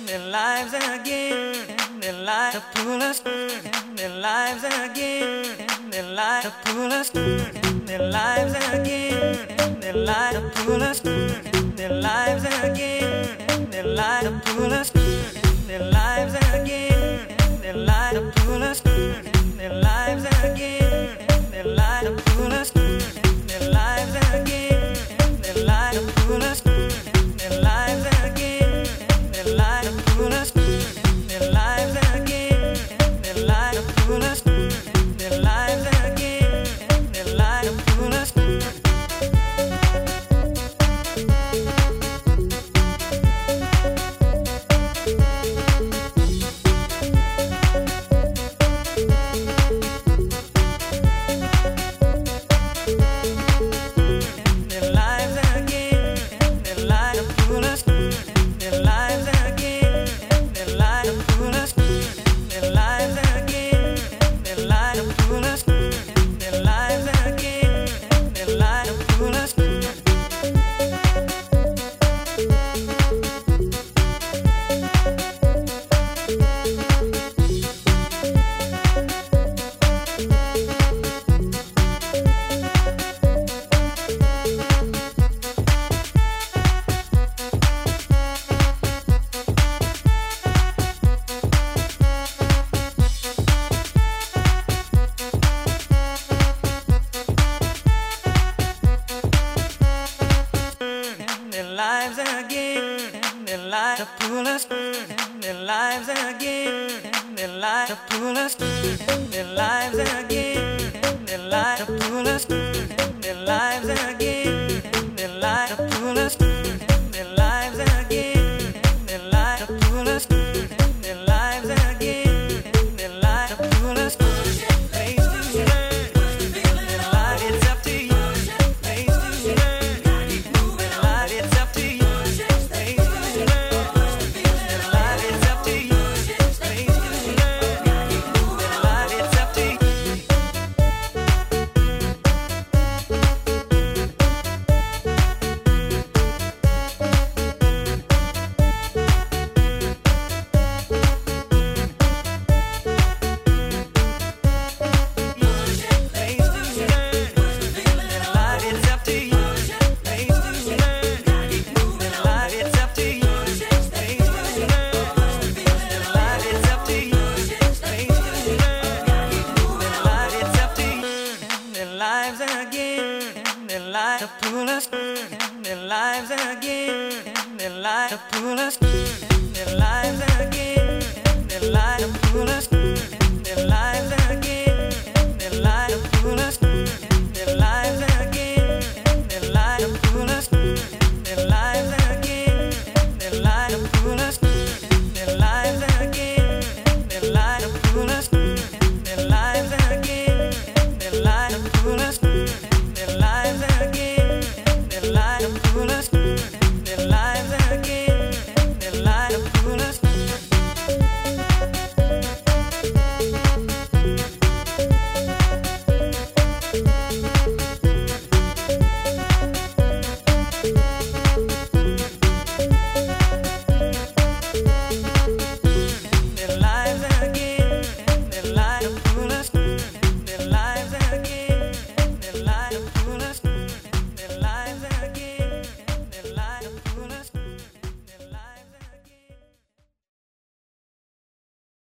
their lives again, their lives to pull us, their lives again, their lives to pull us, their lives again, their lives to pull us, their lives again, their lives to pull us, their lives again, their lives to pull us, their lives again, their lives to pull us, their lives again, their lives to pull us, their lives again, their lives to pull us, their lives again, their lives to pull us, their lives again, their lives to pull us. Lives again, their lives to pull us, their lives again, their lives to pull us, their lives again, their lives to pull us, their lives again, their lives to pull us, their lives again, their lives to pull us, their lives again, their lives to pull us. Lives again, their lives to pull us, their lives again, their lives to pull us, their lives again, their lives to pull us.